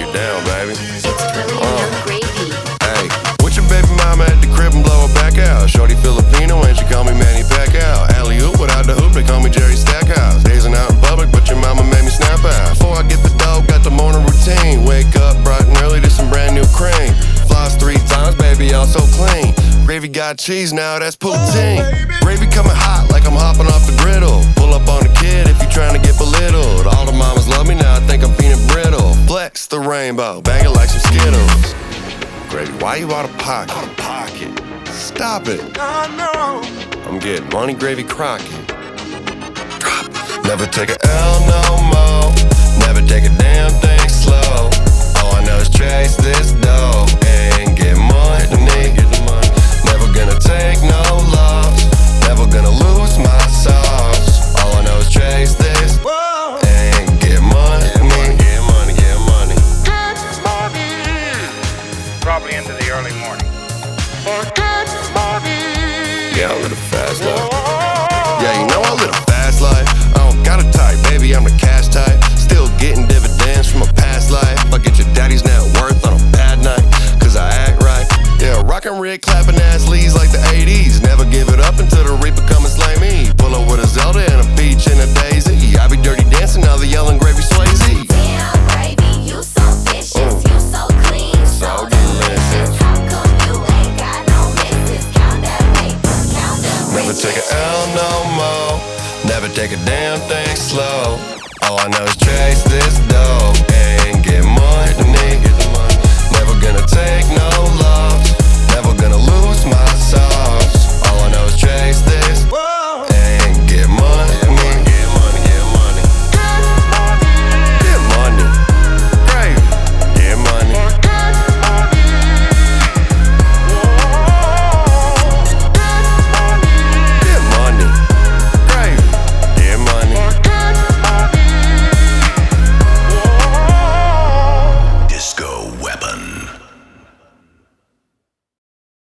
it down, baby. It's really young gravy. Hey, with your baby mama at the crib and blow her back out. Shorty Filipino and she call me Manny Pacquiao. Alley-oop without the hoop, they call me Jerry Stackhouse. Dazing out in public, but your mama made me snap out. Before I get the dough, got the morning routine. Wake up bright and early to some brand new cream. Floss 3 times, baby, I'm so clean. Gravy got cheese now, that's poutine. Gravy coming hot like I'm hopping off the griddle. Pull up on the kid if you trying to get belittled. All the mamas love me now, I think I'm peanut brittle. Flex the rainbow, bang it like some Skittles. Gravy, why you out of pocket? Out of pocket. Stop it. I know. I'm getting money, Gravy Crockett. Drop. Never take a L no more. Never take a damn thing slow. All I know is chase this dough and get money. Never gonna take no loss. Never gonna lose my sauce. All I know is chase this and get money. Get money, get money. Get money. Probably into the early morning. Get money. Yeah, I live a fast life. Yeah, you know I live a fast life. I don't got a type, baby, I'm the cash type. Still getting dividends from a past life. I get your daddy's net worth on a bad night, cause I act right. Yeah, rockin' rig, clapping ass leads like the 80s. Never give it up until the reaper come and slay me. Pull up with a Zelda and a peach and a daisy. I be dirty dancing, now the yelling Gravy Swayze. Damn, gravy, you so vicious, you so clean, so delicious. How come you ain't got no misses? Count that paper, count them Never riches. take a L no more. Never take a damn thing slow. All I know is chase this dough and get money. Never gonna take no loss. Never gonna